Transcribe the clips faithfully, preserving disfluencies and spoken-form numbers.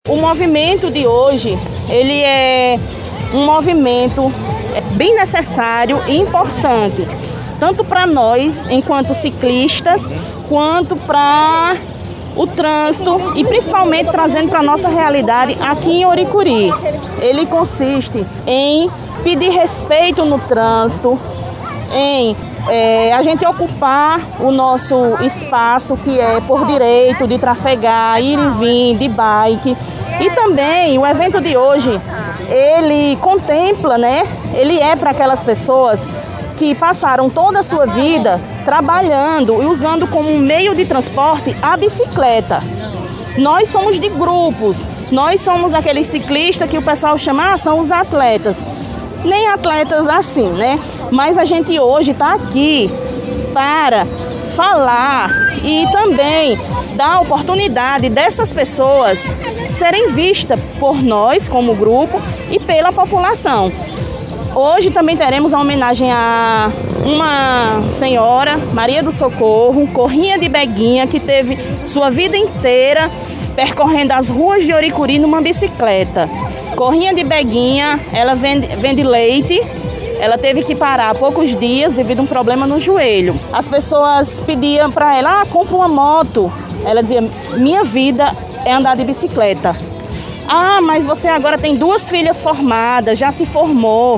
O movimento de hoje, ele é um movimento bem necessário e importante, tanto para nós, enquanto ciclistas, quanto para o trânsito e principalmente trazendo para a nossa realidade aqui em Oricuri. Ele consiste em pedir respeito no trânsito, em é, a gente ocupar o nosso espaço que é por direito de trafegar, ir e vir de bike. E também o evento de hoje, ele contempla, né? Ele é para aquelas pessoas que passaram toda a sua vida trabalhando e usando como meio de transporte a bicicleta. Nós somos de grupos, nós somos aqueles ciclistas que o pessoal chama, ah, são os atletas. Nem atletas assim, né? Mas a gente hoje está aqui para falar e também dar a oportunidade dessas pessoas serem vistas por nós como grupo e pela população. Hoje também teremos a homenagem a uma senhora, Maria do Socorro, Corrinha de Beguinha, que teve sua vida inteira percorrendo as ruas de Oricuri numa bicicleta. Corrinha de Beguinha, ela vende, vende leite, ela teve que parar há poucos dias devido a um problema no joelho. As pessoas pediam para ela, ah, compra uma moto. Ela dizia, minha vida é andar de bicicleta. Ah, mas você agora tem duas filhas formadas, já se formou,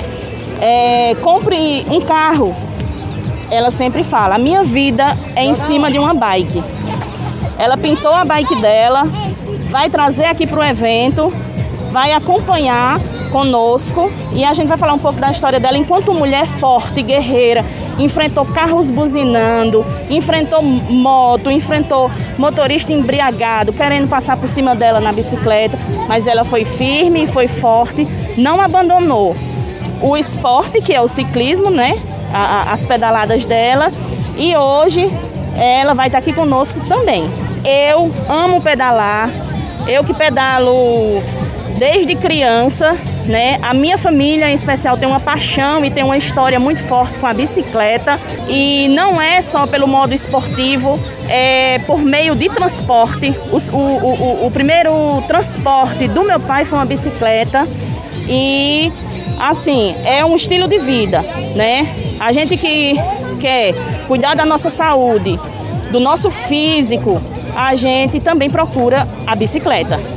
é, compre um carro. Ela sempre fala, a minha vida é em cima de uma bike. Ela pintou a bike dela, vai trazer aqui para o evento, vai acompanhar conosco e a gente vai falar um pouco da história dela enquanto mulher forte, guerreira, enfrentou carros buzinando, enfrentou moto, enfrentou motorista embriagado, querendo passar por cima dela na bicicleta, mas ela foi firme, foi forte, não abandonou o esporte, que é o ciclismo, né? As pedaladas dela, e hoje ela vai estar aqui conosco também. Eu amo pedalar, eu que pedalo desde criança, né? A minha família em especial tem uma paixão e tem uma história muito forte com a bicicleta, e não é só pelo modo esportivo, é por meio de transporte. O, o, o, o primeiro transporte do meu pai foi uma bicicleta e assim, é um estilo de vida, né? A gente que quer cuidar da nossa saúde, do nosso físico, a gente também procura a bicicleta.